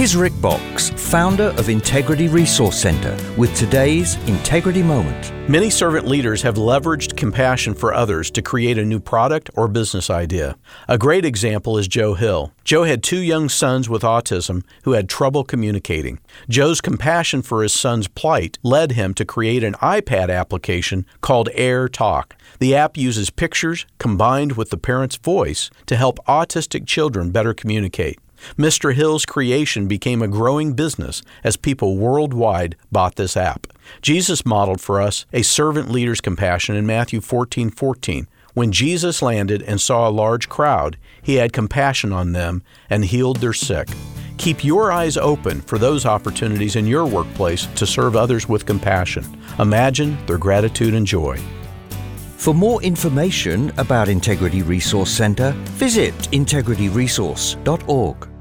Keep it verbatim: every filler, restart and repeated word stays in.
Here's Rick Box, founder of Integrity Resource Center, with today's Integrity Moment. Many servant leaders have leveraged compassion for others to create a new product or business idea. A great example is Joe Hill. Joe had two young sons with autism who had trouble communicating. Joe's compassion for his son's plight led him to create an iPad application called Air Talk. The app uses pictures combined with the parent's voice to help autistic children better communicate. Mister Hill's creation became a growing business as people worldwide bought this app. Jesus modeled for us a servant leader's compassion in Matthew fourteen fourteen. When Jesus landed and saw a large crowd, he had compassion on them and healed their sick. Keep your eyes open for those opportunities in your workplace to serve others with compassion. Imagine their gratitude and joy. For more information about Integrity Resource Center, visit integrity resource dot org.